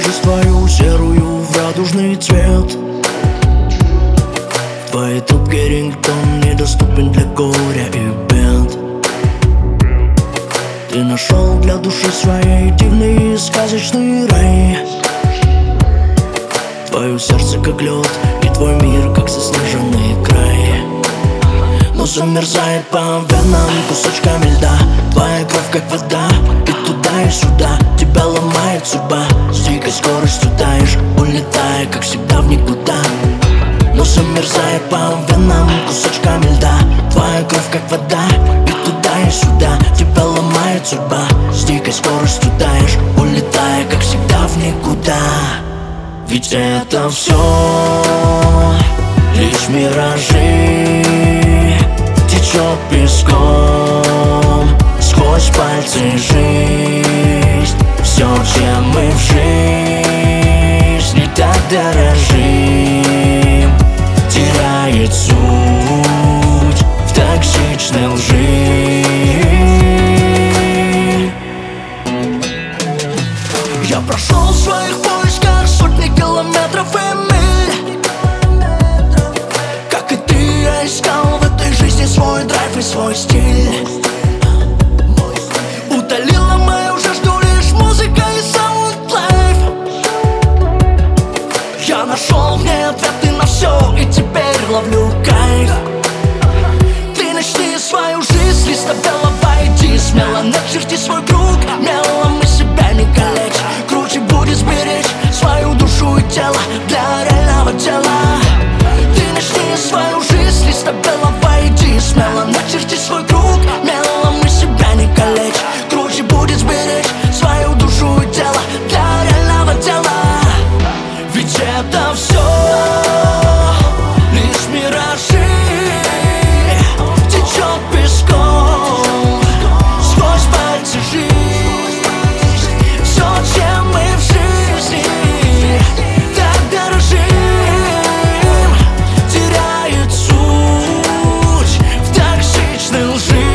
жизнь твою серую в радужный цвет. В твоей трубке рингтон недоступен для горя и бед. Ты нашел для души своей дивный сказочный рай. Твое сердце как лед и твой мир как заснеженный край. Но замерзает по венам кусочками льда. Твоя кровь как вода, и туда и сюда. Тебя ломает судьба, с дикой скоростью таешь, улетая, как всегда, в никуда. Но замерзает по венам кусочками льда. Твоя кровь как вода, и туда и сюда. Тебя ломает судьба, с дикой скоростью таешь, улетая, как всегда, в никуда. Ведь это все лишь миражи, течет песком сквозь пальцы жизнь. Все, чем мы в жизни так дорожим, теряет суть в токсичной лжи. Я прошел в своих поисках сотни километров и миль. Как и ты, я искал в этой жизни свой драйв и свой стиль. Утолила мою жажду лишь музыка и саунд-лайф. Я нашел в ней ответы на все, и теперь ловлю кайф. Ты начни свою жизнь, листа белого, иди смело, начерти свой круг. Мело мы себя не калечь, круче будет сберечь свою душу и тело для реального дела. Ты начни свою жизнь, листа белого, иди смело, начерти свой круг. Мело мы себя не калечь, круче будет сберечь свою душу и тело для реального дела. Ведь это все лишь миражи, течет песком сквозь пальцы жизнь. Все, чем мы в жизни так дорожим, теряет суть в токсичной лжи.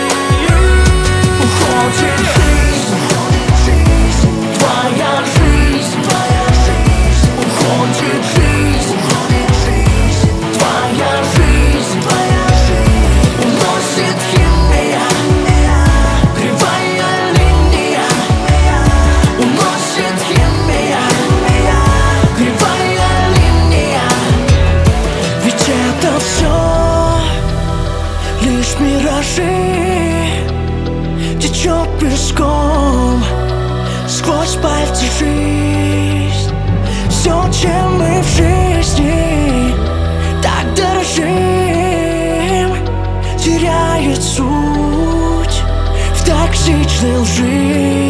Уходит жизнь, твоя жизнь. Уходит жизнь, твоя жизнь. Уносит химия, кривая линия. Уносит химия, кривая линия. Ведь это все лишь миражи, течет песком сквозь пальцы жизнь. Все, чем мы в жизни так дорожим, теряет суть в токсичной лжи.